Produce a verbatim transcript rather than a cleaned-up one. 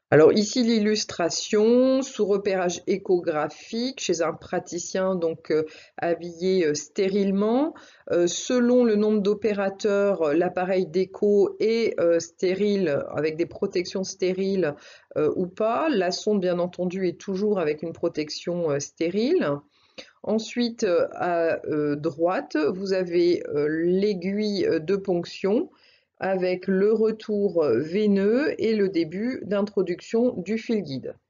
Alors ici l'illustration sous repérage échographique chez un praticien donc euh, habillé euh, stérilement. Euh, selon le nombre d'opérateurs, euh, l'appareil d'écho est euh, stérile avec des protections stériles euh, ou pas. La sonde bien entendu est toujours avec une protection euh, stérile. Ensuite, euh, à euh, droite, vous avez euh, l'aiguille euh, de ponction avec le retour euh, veineux et le début d'introduction du fil guide.